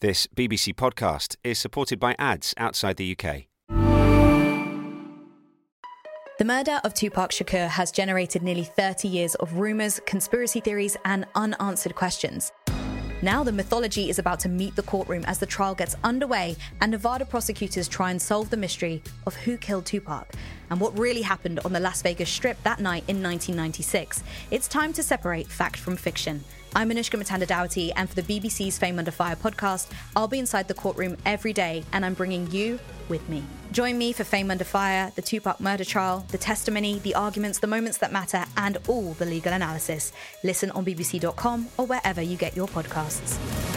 This BBC podcast is supported by ads outside the UK. The murder of Tupac Shakur has generated nearly 30 years of rumours, conspiracy theories and unanswered questions. Now the mythology is about to meet the courtroom as the trial gets underway and Nevada prosecutors try and solve the mystery of who killed Tupac and what really happened on the Las Vegas Strip that night in 1996. It's time to separate fact from fiction. I'm Anushka Matanda-Dowty, and for the BBC's Fame Under Fire podcast, I'll be inside the courtroom every day and I'm bringing you with me. Join me for Fame Under Fire, the Tupac murder trial, the testimony, the arguments, the moments that matter, and all the legal analysis. Listen on bbc.com or wherever you get your podcasts.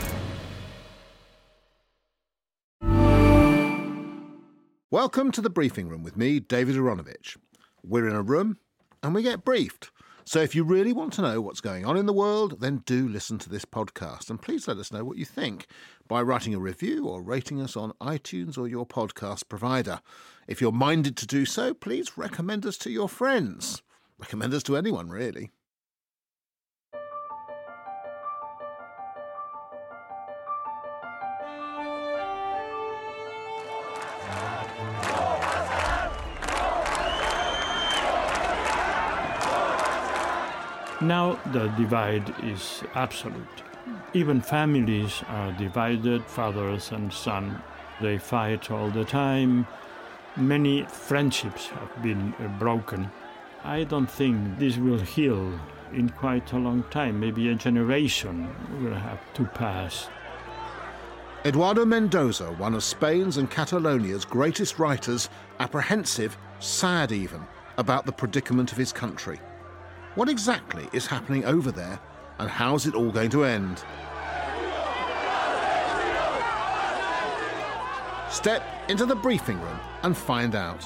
Welcome to the briefing room with me, David Aronovich. We're in a room and we get briefed. So if you really want to know what's going on in the world, then do listen to this podcast. And please let us know what you think by writing a review or rating us on iTunes or your podcast provider. If you're minded to do so, please recommend us to your friends. Recommend us to anyone, really. Now the divide is absolute. Even families are divided, fathers and sons. They fight all the time. Many friendships have been broken. I don't think this will heal in quite a long time. Maybe a generation will have to pass. Eduardo Mendoza, one of Spain's and Catalonia's greatest writers, apprehensive, sad even, about the predicament of his country. What exactly is happening over there, and how's it all going to end? Step into the briefing room and find out.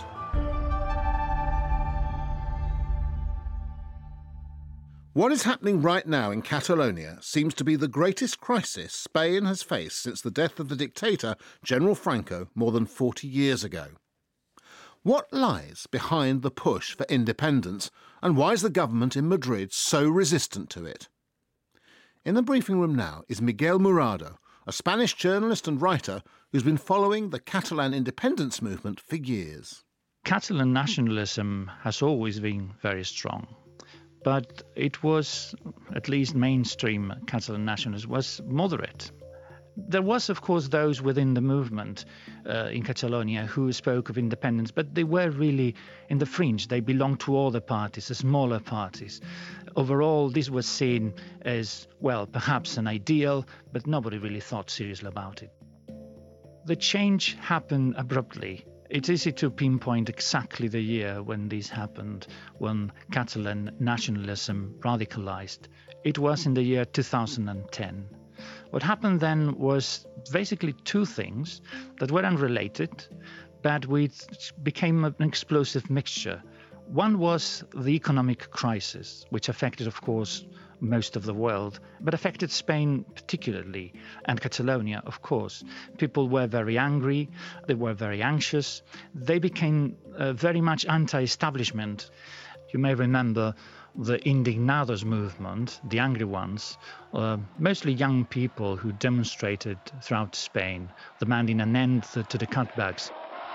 What is happening right now in Catalonia seems to be the greatest crisis Spain has faced since the death of the dictator, General Franco, more than 40 years ago. What lies behind the push for independence, and why is the government in Madrid so resistant to it? In the briefing room now is Miguel Murado, a Spanish journalist and writer who's been following the Catalan independence movement for years. Catalan nationalism has always been very strong, but it was, at least mainstream Catalan nationalism, was moderate. There was, of course, those within the movement in Catalonia who spoke of independence, but they were really in the fringe. They belonged to other parties, the smaller parties. Overall, this was seen as, well, perhaps an ideal, but nobody really thought seriously about it. The change happened abruptly. It's easy to pinpoint exactly the year when this happened, when Catalan nationalism radicalized. It was in the year 2010. What happened then was basically two things that were unrelated, but which became an explosive mixture. One was the economic crisis, which affected, of course, most of the world, but affected Spain particularly, and Catalonia, of course. People were very angry, they were very anxious, they became very much anti-establishment. You may remember the Indignados movement, the angry ones, mostly young people who demonstrated throughout Spain, demanding an end to the cutbacks.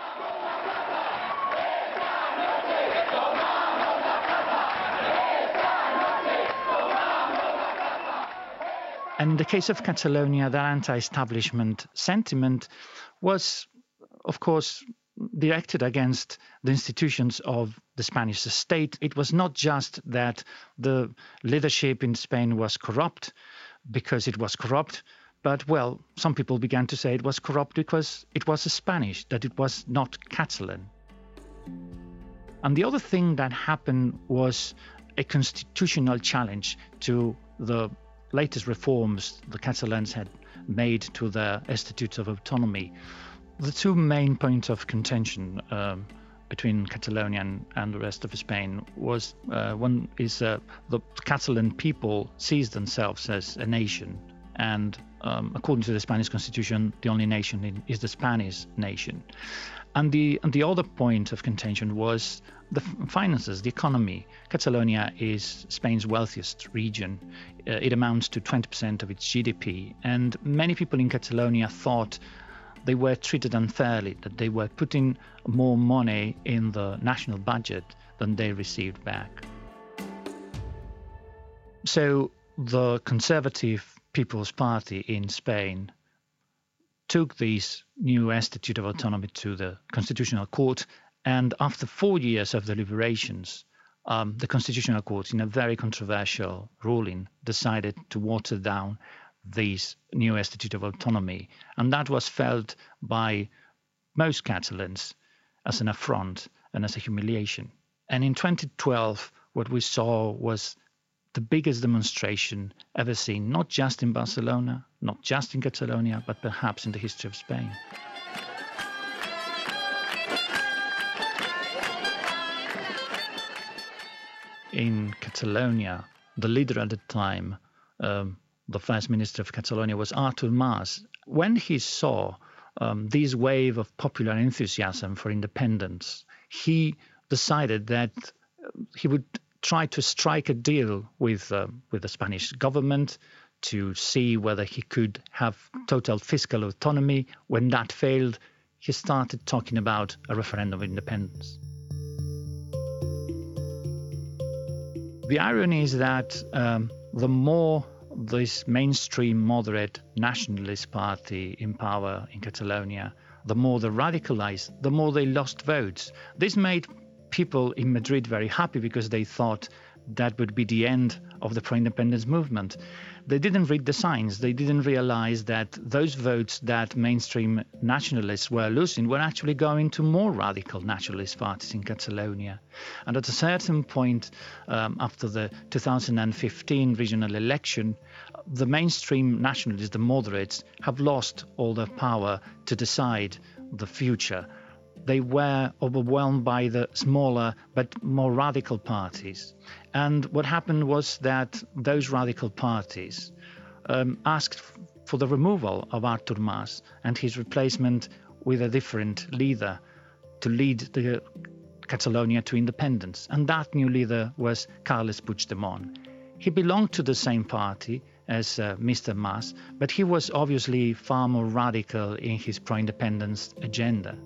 And in the case of Catalonia, that anti-establishment sentiment was, of course, directed against the institutions of the Spanish state. It was not just that the leadership in Spain was corrupt because it was corrupt, but, well, some people began to say it was corrupt because it was Spanish, that it was not Catalan. And the other thing that happened was a constitutional challenge to the latest reforms the Catalans had made to the Statute of Autonomy. The two main points of contention between Catalonia and the rest of Spain was one is the Catalan people sees themselves as a nation, and according to the Spanish constitution, the only nation is the Spanish nation. And the other point of contention was the finances, the economy. Catalonia is Spain's wealthiest region. It amounts to 20% of its GDP. And many people in Catalonia thought they were treated unfairly, that they were putting more money in the national budget than they received back. So the Conservative People's Party in Spain took this new Institute of Autonomy to the Constitutional Court, and after 4 years of deliberations, the Constitutional Court, in a very controversial ruling, decided to water down this new Institute of Autonomy, and that was felt by most Catalans as an affront and as a humiliation. And in 2012, what we saw was the biggest demonstration ever seen, not just in Barcelona, not just in Catalonia, but perhaps in the history of Spain. In Catalonia, the leader at the time, the First Minister of Catalonia, was Artur Mas. When he saw this wave of popular enthusiasm for independence, he decided that he would try to strike a deal with the Spanish government to see whether he could have total fiscal autonomy. When that failed, he started talking about a referendum of independence. The irony is that the more this mainstream moderate nationalist party in power in Catalonia, the more they radicalized, the more they lost votes. This made people in Madrid very happy because they thought that would be the end of the pro-independence movement. They didn't read the signs. They didn't realize that those votes that mainstream nationalists were losing were actually going to more radical nationalist parties in Catalonia. And at a certain point, after the 2015 regional election, the mainstream nationalists, the moderates, have lost all their power to decide the future. They were overwhelmed by the smaller but more radical parties. And what happened was that those radical parties asked for the removal of Artur Mas and his replacement with a different leader to lead the Catalonia to independence. And that new leader was Carles Puigdemont. He belonged to the same party as Mr. Mas, but he was obviously far more radical in his pro-independence agenda.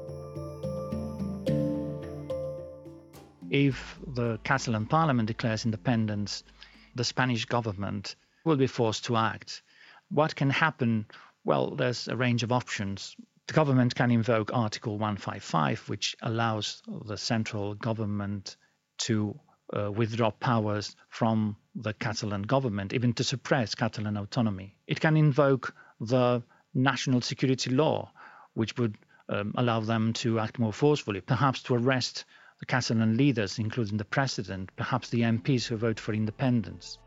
If the Catalan parliament declares independence, the Spanish government will be forced to act. What can happen? Well, there's a range of options. The government can invoke Article 155, which allows the central government to withdraw powers from the Catalan government, even to suppress Catalan autonomy. It can invoke the national security law, which would allow them to act more forcefully, perhaps to arrest the Catalan leaders, including the president, perhaps the MPs who vote for independence.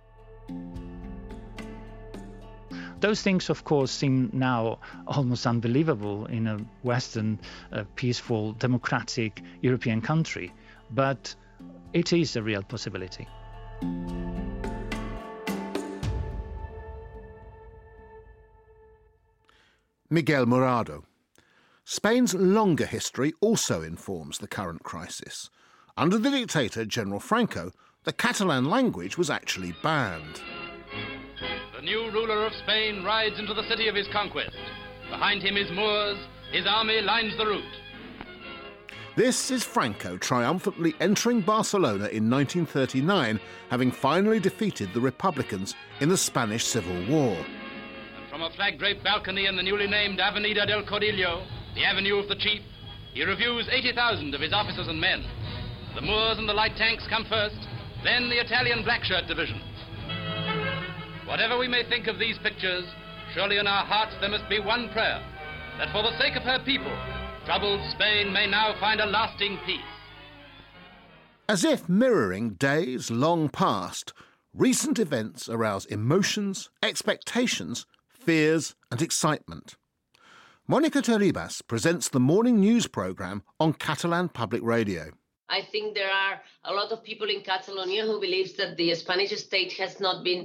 Those things, of course, seem now almost unbelievable in a Western, peaceful, democratic European country, but it is a real possibility. Miguel Morado. Spain's longer history also informs the current crisis. Under the dictator, General Franco, the Catalan language was actually banned. The new ruler of Spain rides into the city of his conquest. Behind him is Moors. His army lines the route. This is Franco triumphantly entering Barcelona in 1939, having finally defeated the Republicans in the Spanish Civil War. And from a flag-draped balcony in the newly named Avenida del Codillo, the Avenue of the Chief, he reviews 80,000 of his officers and men. The Moors and the light tanks come first, then the Italian black-shirt division. Whatever we may think of these pictures, surely in our hearts there must be one prayer, that for the sake of her people, troubled Spain may now find a lasting peace. As if mirroring days long past, recent events arouse emotions, expectations, fears and excitement. Monica Terribas presents the morning news programme on Catalan Public Radio. I think there are a lot of people in Catalonia who believes that the Spanish state has not been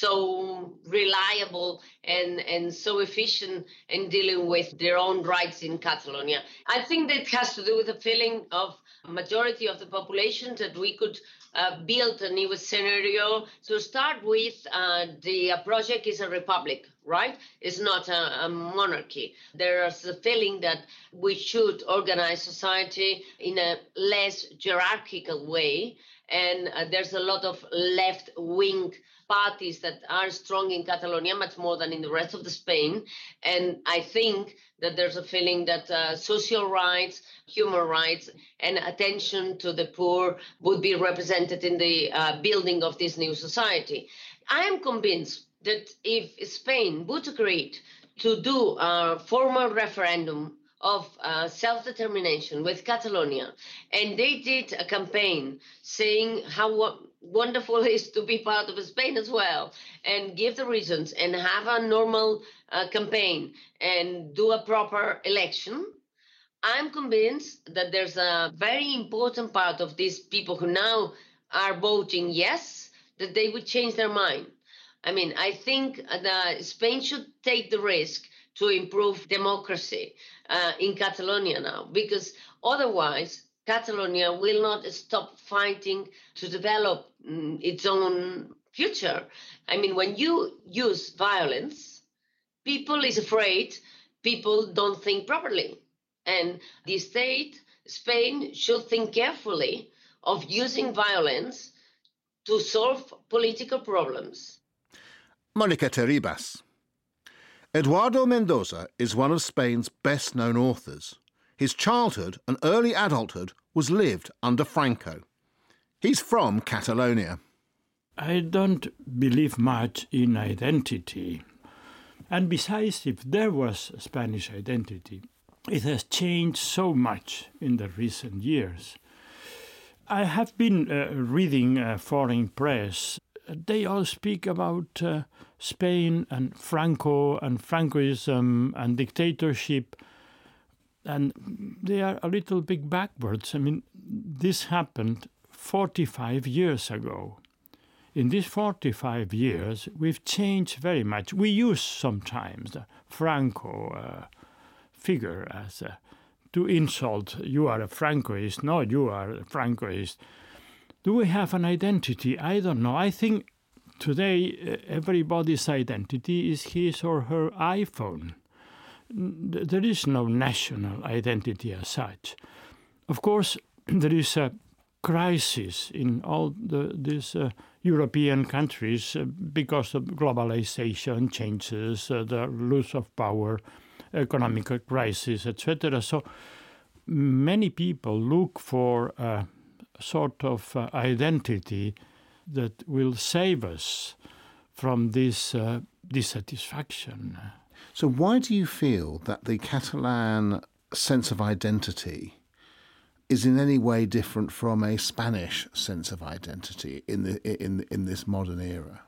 so reliable and so efficient in dealing with their own rights in Catalonia. I think that has to do with the feeling of majority of the population that we could build a new scenario. To start with, the project is a republic, right? It's not a monarchy. There's a feeling that we should organize society in a less hierarchical way. And there's a lot of left-wing parties that are strong in Catalonia, much more than in the rest of the Spain. And I think that there's a feeling that social rights, human rights, and attention to the poor would be represented in the building of this new society. I am convinced that if Spain would agree to do a formal referendum of self-determination with Catalonia, and they did a campaign saying how wonderful it is to be part of Spain as well, and give the reasons, and have a normal campaign, and do a proper election, I'm convinced that there's a very important part of these people who now are voting yes, that they would change their mind. I mean, I think that Spain should take the risk to improve democracy in Catalonia now, because otherwise Catalonia will not stop fighting to develop its own future. I mean, when you use violence, people is afraid, people don't think properly. And the state, Spain, should think carefully of using violence to solve political problems. Mónica Terribas. Eduardo Mendoza is one of Spain's best-known authors. His childhood and early adulthood was lived under Franco. He's from Catalonia. I don't believe much in identity. And besides, if there was a Spanish identity, it has changed so much in the recent years. I have been reading foreign press. They all speak about Spain and Franco and Francoism and dictatorship, and they are a little bit backwards. I mean, this happened 45 years ago. In these 45 years, we've changed very much. We use sometimes the Franco figure as to insult. You are a Francoist. No, you are a Francoist. Do we have an identity? I don't know. I think today everybody's identity is his or her iPhone. There is no national identity as such. Of course, there is a crisis in all these European countries because of globalization changes, the loss of power, economic crisis, etc. So many people look for a sort of identity that will save us from this dissatisfaction. So why do you feel that the Catalan sense of identity is in any way different from a Spanish sense of identity in this modern era?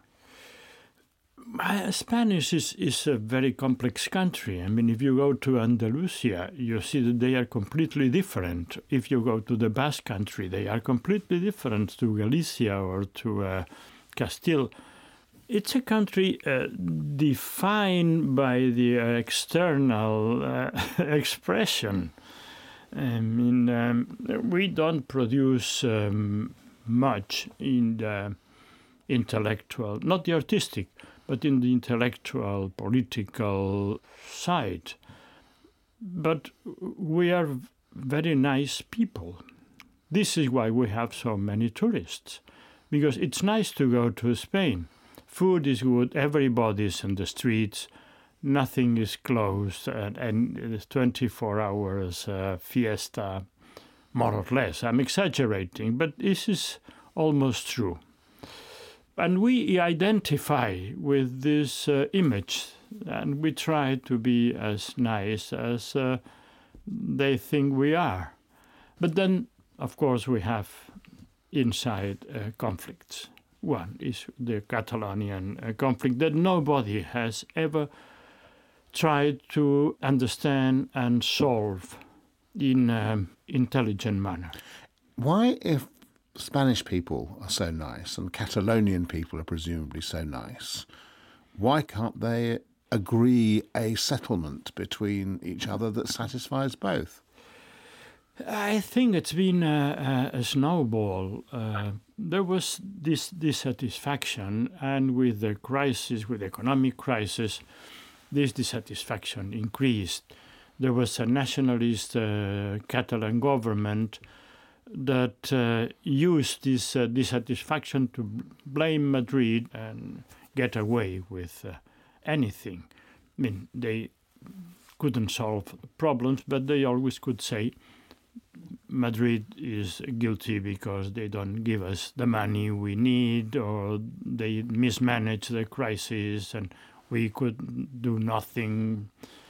Spanish is a very complex country. I mean, if you go to Andalusia, you see that they are completely different. If you go to the Basque country, they are completely different to Galicia or to Castile. It's a country defined by the external expression. I mean, we don't produce much in the intellectual, not the artistic, but in the intellectual, political side. But we are very nice people. This is why we have so many tourists, because it's nice to go to Spain. Food is good, everybody's in the streets, nothing is closed, and it's 24 hours fiesta, more or less. I'm exaggerating, but this is almost true. And we identify with this image, and we try to be as nice as they think we are. But then, of course, we have inside conflicts. One is the Catalonian conflict that nobody has ever tried to understand and solve in an intelligent manner. Why, if Spanish people are so nice and Catalonian people are presumably so nice, why can't they agree a settlement between each other that satisfies both? I think it's been a snowball. There was this dissatisfaction, and with the crisis, with the economic crisis, this dissatisfaction increased. There was a nationalist Catalan government that used this dissatisfaction to blame Madrid and get away with anything. I mean, they couldn't solve problems, but they always could say Madrid is guilty because they don't give us the money we need, or they mismanage the crisis and we could do nothing.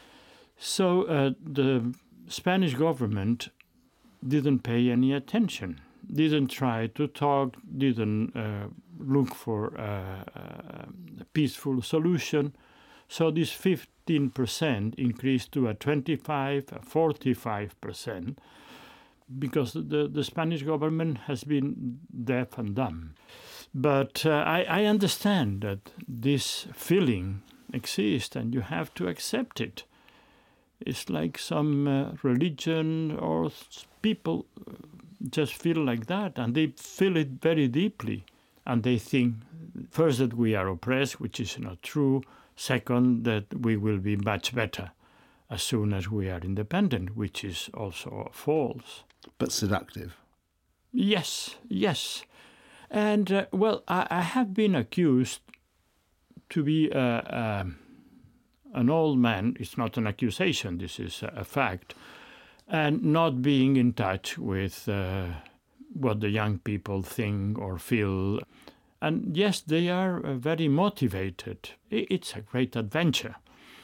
So the Spanish government didn't pay any attention, didn't try to talk, didn't look for a peaceful solution. So this 15% increased to a 25, a 45%, because the Spanish government has been deaf and dumb. But I understand that this feeling exists and you have to accept it. It's like some religion or people just feel like that, and they feel it very deeply. And they think, first, that we are oppressed, which is not true. Second, that we will be much better as soon as we are independent, which is also false. But seductive. Yes. And, I have been accused to be an old man. It's not an accusation, this is a fact. And not being in touch with what the young people think or feel. And yes, they are very motivated. It's a great adventure.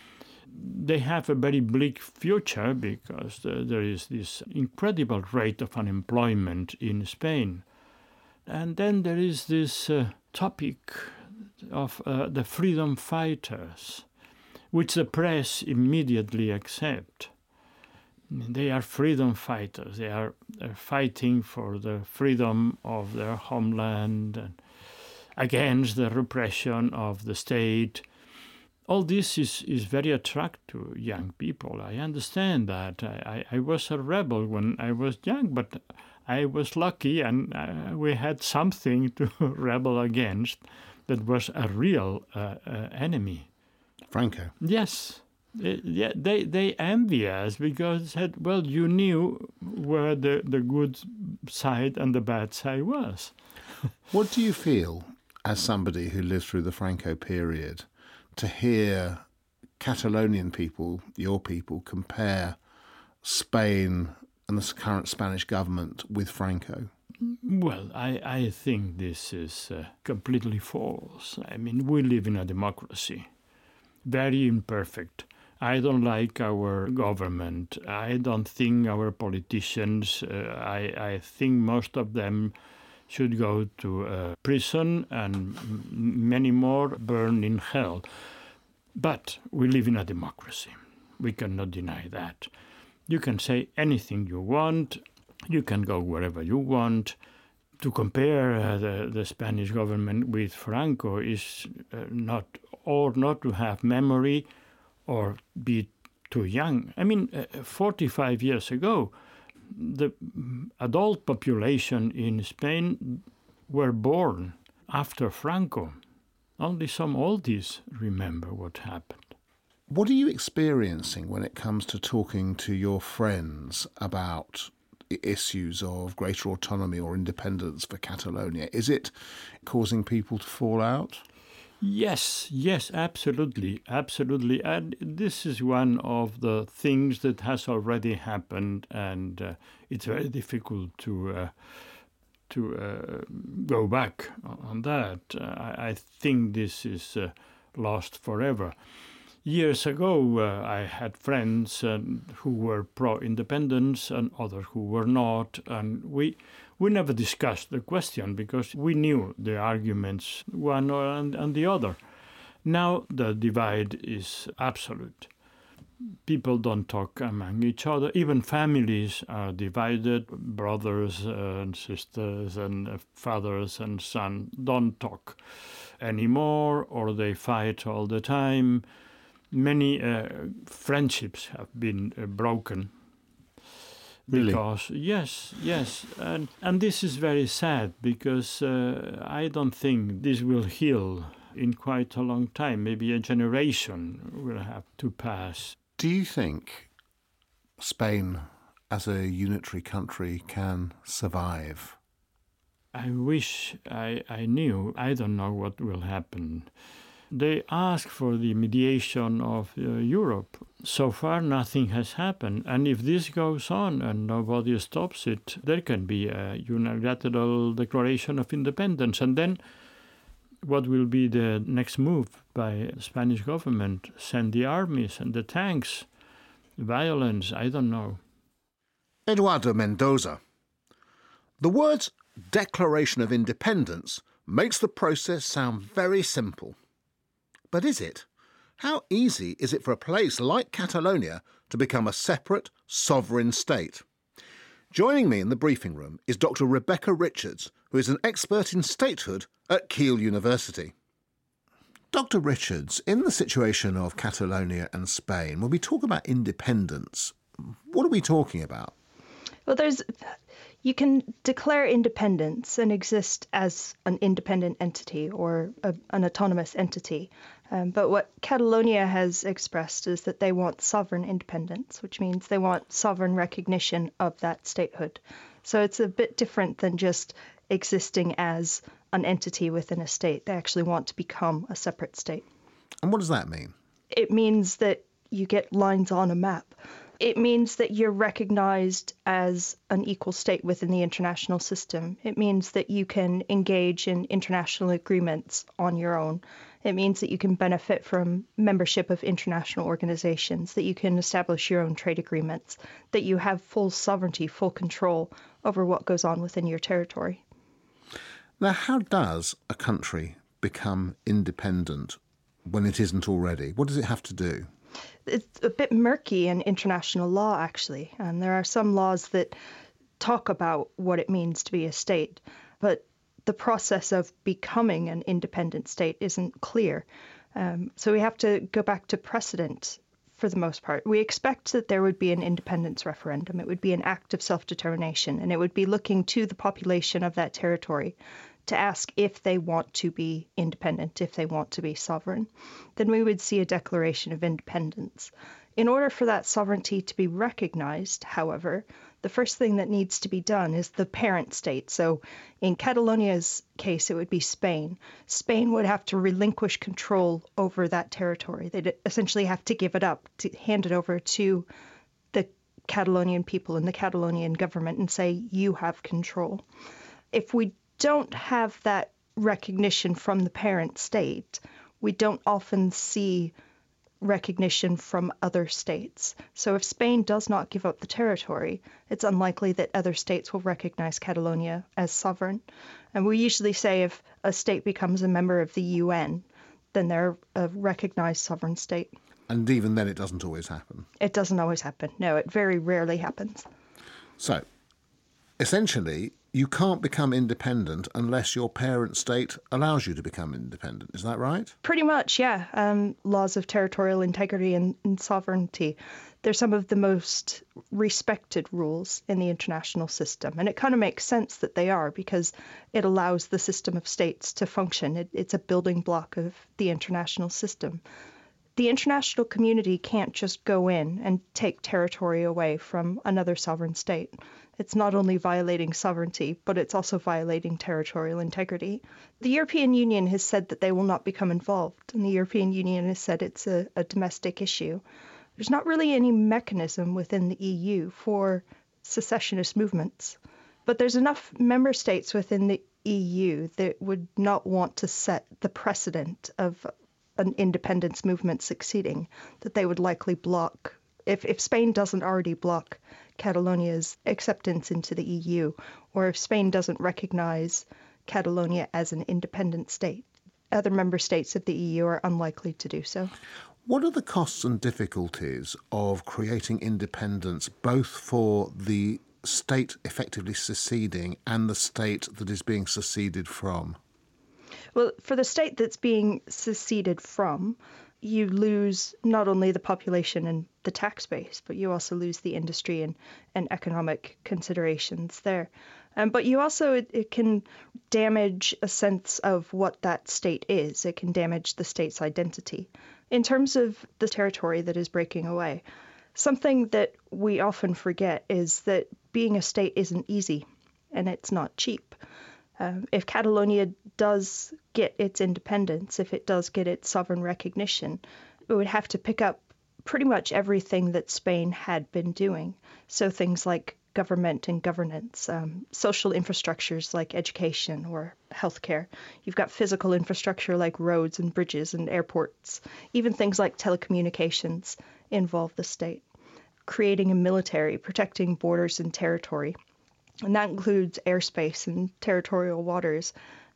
They have a very bleak future because there is this incredible rate of unemployment in Spain. And then there is this topic of the freedom fighters, which the press immediately accept. They are freedom fighters. They are fighting for the freedom of their homeland and against the repression of the state. All this is very attractive to young people. I understand that. I was a rebel when I was young, but I was lucky and we had something to rebel against that was a real enemy. Franco? Yes. They envy us because said, well, you knew where the good side and the bad side was. What do you feel, as somebody who lived through the Franco period, to hear Catalonian people, your people, compare Spain and the current Spanish government with Franco? Well, I think this is completely false. I mean, we live in a democracy, very imperfect. I don't like our government. I don't think our politicians, I think most of them should go to prison and many more burn in hell. But we live in a democracy. We cannot deny that. You can say anything you want. You can go wherever you want. To compare the Spanish government with Franco is not to have memory or be too young. I mean, 45 years ago, the adult population in Spain were born after Franco. Only some oldies remember what happened. What are you experiencing when it comes to talking to your friends about issues of greater autonomy or independence for Catalonia? Is it causing people to fall out? Yes, absolutely. And this is one of the things that has already happened, and it's very difficult to go back on that. I think this is lost forever. Years ago, I had friends who were pro-independence and others who were not, and we never discussed the question because we knew the arguments, one and the other. Now the divide is absolute. People don't talk among each other. Even families are divided. Brothers and sisters and fathers and sons don't talk anymore, or they fight all the time. Many friendships have been broken. Really? Because, yes. And this is very sad, because I don't think this will heal in quite a long time. Maybe a generation will have to pass. Do you think Spain as a unitary country can survive? I wish I knew. I don't know what will happen. They ask for the mediation of Europe. So far, nothing has happened. And if this goes on and nobody stops it, there can be a unilateral declaration of independence. And then what will be the next move by the Spanish government? Send the armies and the tanks? Violence? I don't know. Eduardo Mendoza. The words Declaration of Independence makes the process sound very simple. But is it? How easy is it for a place like Catalonia to become a separate, sovereign state? Joining me in the briefing room is Dr. Rebecca Richards, who is an expert in statehood at Keele University. Dr. Richards, in the situation of Catalonia and Spain, when we talk about independence, what are we talking about? Well, you can declare independence and exist as an independent entity or an autonomous entity. But what Catalonia has expressed is that they want sovereign independence, which means they want sovereign recognition of that statehood. So it's a bit different than just existing as an entity within a state. They actually want to become a separate state. And what does that mean? It means that you get lines on a map. It means that you're recognized as an equal state within the international system. It means that you can engage in international agreements on your own. It means that you can benefit from membership of international organizations, that you can establish your own trade agreements, that you have full sovereignty, full control over what goes on within your territory. Now, how does a country become independent when it isn't already? What does it have to do? It's a bit murky in international law, actually. And there are some laws that talk about what it means to be a state, but the process of becoming an independent state isn't clear. So we have to go back to precedent for the most part. We expect that there would be an independence referendum. It would be an act of self-determination, and it would be looking to the population of that territory to ask if they want to be independent, if they want to be sovereign. Then we would see a declaration of independence. In order for that sovereignty to be recognized, however, the first thing that needs to be done is the parent state. So in Catalonia's case, it would be Spain. Spain would have to relinquish control over that territory. They'd essentially have to give it up, to hand it over to the Catalonian people and the Catalonian government and say, you have control. If we don't have that recognition from the parent state, we don't often see recognition from other states. So if Spain does not give up the territory, it's unlikely that other states will recognize Catalonia as sovereign. And we usually say if a state becomes a member of the UN, then they're a recognized sovereign state. And even then it doesn't always happen. It doesn't always happen. No, it very rarely happens. So, essentially, you can't become independent unless your parent state allows you to become independent. Is that right? Pretty much, yeah. Laws of territorial integrity and sovereignty. They're some of the most respected rules in the international system. And it kind of makes sense that they are, because it allows the system of states to function. It's a building block of the international system. The international community can't just go in and take territory away from another sovereign state. It's not only violating sovereignty, but it's also violating territorial integrity. The European Union has said that they will not become involved, and the European Union has said it's a domestic issue. There's not really any mechanism within the EU for secessionist movements, but there's enough member states within the EU that would not want to set the precedent of an independence movement succeeding, that they would likely block. If Spain doesn't already block Catalonia's acceptance into the EU, or if Spain doesn't recognize Catalonia as an independent state, other member states of the EU are unlikely to do so. What are the costs and difficulties of creating independence, both for the state effectively seceding and the state that is being seceded from? Well, for the state that's being seceded from, you lose not only the population and the tax base, but you also lose the industry and economic considerations there. But you also, it can damage a sense of what that state is. It can damage the state's identity. In terms of the territory that is breaking away, something that we often forget is that being a state isn't easy and it's not cheap. If Catalonia does get its independence, if it does get its sovereign recognition, it would have to pick up pretty much everything that Spain had been doing. So things like government and governance, social infrastructures like education or healthcare. You've got physical infrastructure like roads and bridges and airports. Even things like telecommunications involve the state. Creating a military, protecting borders and territory. And that includes airspace and territorial waters,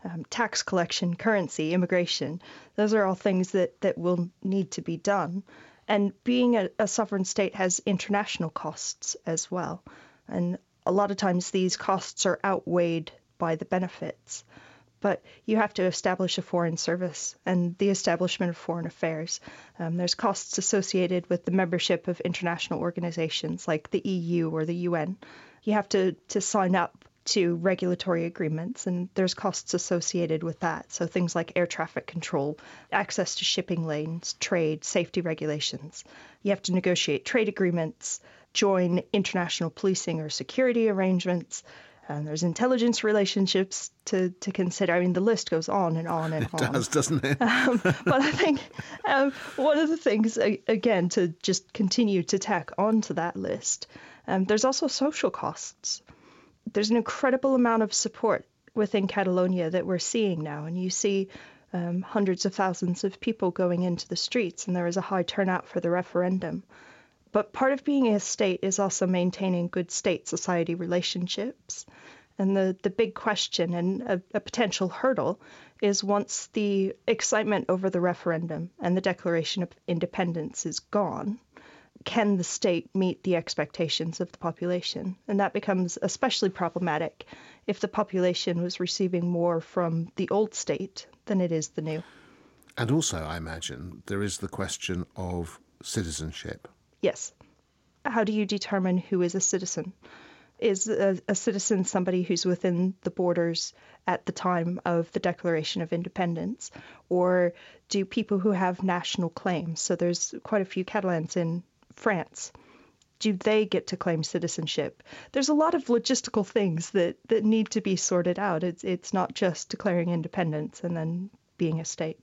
tax collection, currency, immigration. Those are all things that will need to be done. And being a sovereign state has international costs as well. And a lot of times these costs are outweighed by the benefits. But you have to establish a foreign service and the establishment of foreign affairs. There's costs associated with the membership of international organizations like the EU or the UN. You have to sign up to regulatory agreements, and there's costs associated with that. So things like air traffic control, access to shipping lanes, trade, safety regulations. You have to negotiate trade agreements, join international policing or security arrangements. And there's intelligence relationships to consider. I mean, the list goes on and on and on. It does, doesn't it? But I think one of the things, again, to just continue to tack onto that list, there's also social costs. There's an incredible amount of support within Catalonia that we're seeing now. And you see hundreds of thousands of people going into the streets, and there was a high turnout for the referendum. But part of being a state is also maintaining good state-society relationships. And the big question and a potential hurdle is once the excitement over the referendum and the Declaration of Independence is gone, can the state meet the expectations of the population? And that becomes especially problematic if the population was receiving more from the old state than it is the new. And also, I imagine, there is the question of citizenship. Yes. How do you determine who is a citizen? Is a citizen somebody who's within the borders at the time of the Declaration of Independence? Or do people who have national claims, so there's quite a few Catalans in France, do they get to claim citizenship? There's a lot of logistical things that need to be sorted out. It's not just declaring independence and then being a state.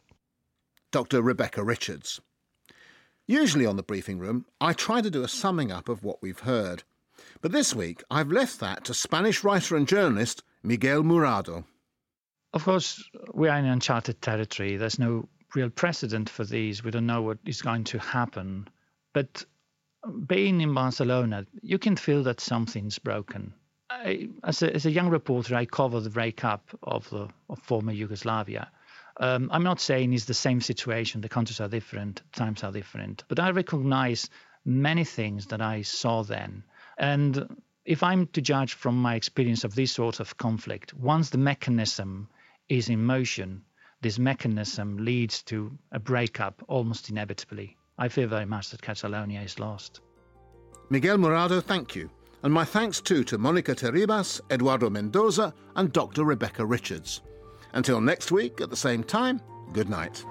Dr. Rebecca Richards. Usually on the briefing room, I try to do a summing up of what we've heard. But this week, I've left that to Spanish writer and journalist Miguel Murado. Of course, we are in uncharted territory. There's no real precedent for these. We don't know what is going to happen. But being in Barcelona, you can feel that something's broken. As a young reporter, I covered the breakup of former Yugoslavia. I'm not saying it's the same situation. The countries are different, times are different. But I recognize many things that I saw then. And if I'm to judge from my experience of this sort of conflict, once the mechanism is in motion, this mechanism leads to a breakup almost inevitably. I fear very much that Catalonia is lost. Miguel Murado, thank you. And my thanks too to Monica Terribas, Eduardo Mendoza and Dr. Rebecca Richards. Until next week at the same time, good night.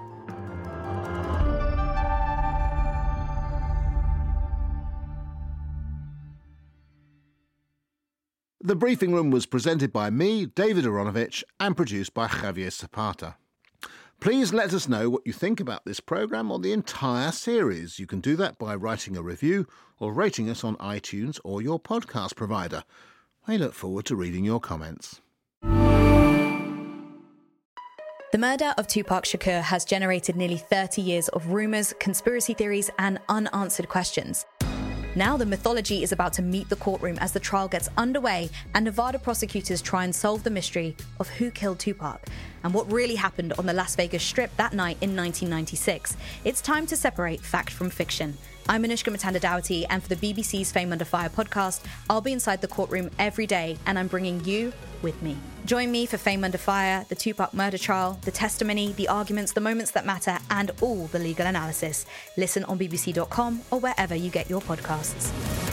The Briefing Room was presented by me, David Aronovich, and produced by Javier Zapata. Please let us know what you think about this programme or the entire series. You can do that by writing a review or rating us on iTunes or your podcast provider. I look forward to reading your comments. The murder of Tupac Shakur has generated nearly 30 years of rumours, conspiracy theories and unanswered questions. Now the mythology is about to meet the courtroom as the trial gets underway and Nevada prosecutors try and solve the mystery of who killed Tupac and what really happened on the Las Vegas Strip that night in 1996. It's time to separate fact from fiction. I'm Anushka Matanda-Dowty, and for the BBC's Fame Under Fire podcast, I'll be inside the courtroom every day, and I'm bringing you with me. Join me for Fame Under Fire, the Tupac murder trial, the testimony, the arguments, the moments that matter, and all the legal analysis. Listen on bbc.com or wherever you get your podcasts.